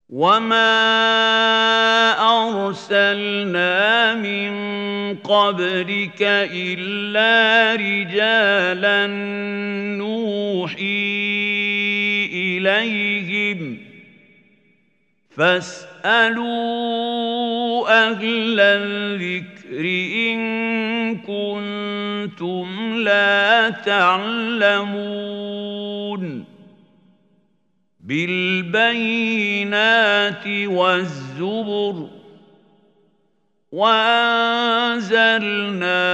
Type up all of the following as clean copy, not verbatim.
وما أرسلنا من قبلك إلا رجالا نوحي إليهم فاسألوا أهل الذكر إن كنتم لا تعلمون بالبينات والزبر وأنزلنا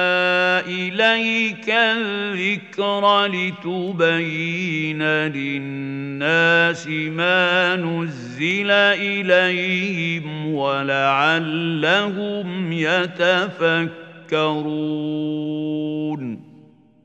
إليك الذكر لتبين للناس ما نزل إليهم ولعلهم يتفكرون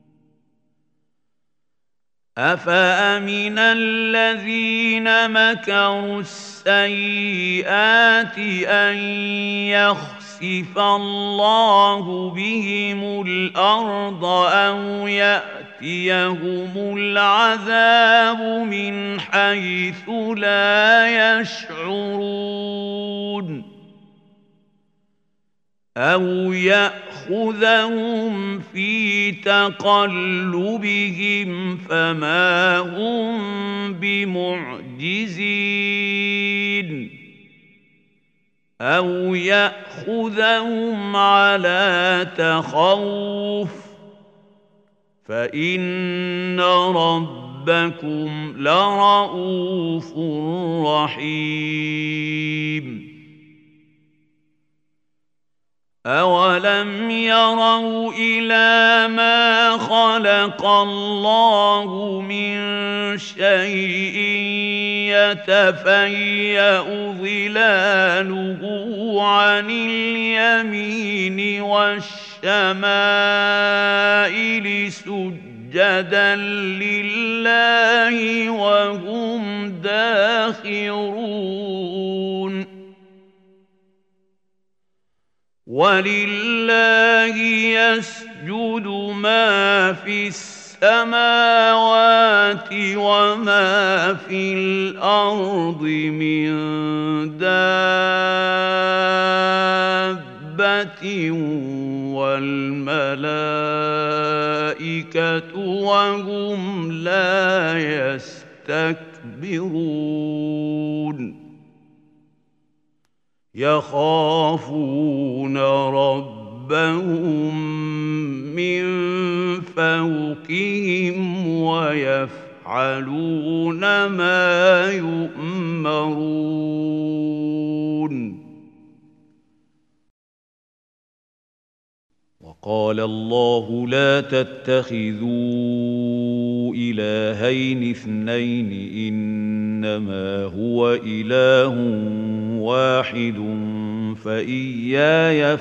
أفأمن الذين مكروا السيئات أن يخسف الله بهم الأرض أو يأتيهم العذاب من حيث لا يشعرون أو يأخذهم في تقلبهم فما هم بمعجزين أو يأخذهم على تخوف فإن ربكم لرءوف رحيم أولم يروا إلى ما خلق الله من شيء يتفيأ ظلاله عن اليمين والشمائل سجدا لله وهم داخرون ولله يسجد ما في السماوات وما في الأرض من دابة والملائكة وهم لا يستكبرون يخافون ربهم من فوقهم ويفعلون ما يؤمرون وقال الله لا تتخذوا إلهين اثنين إنما هو إله واحد فإياي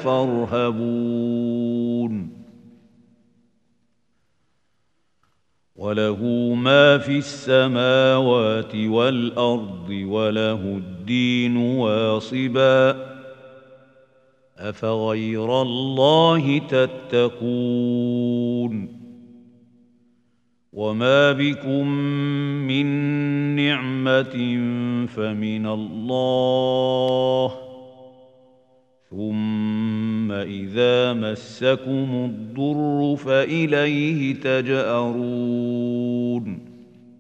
فارهبون وله ما في السماوات والأرض وله الدين واصبا أفغير الله تتقون وما بكم من نعمة فمن الله ثم إذا مسكم الضر فإليه تجأرون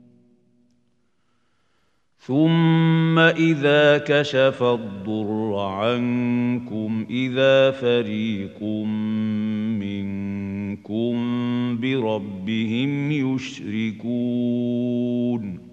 ثم إذا كشف الضر عنكم إذا فريق منكم بربهم يشركون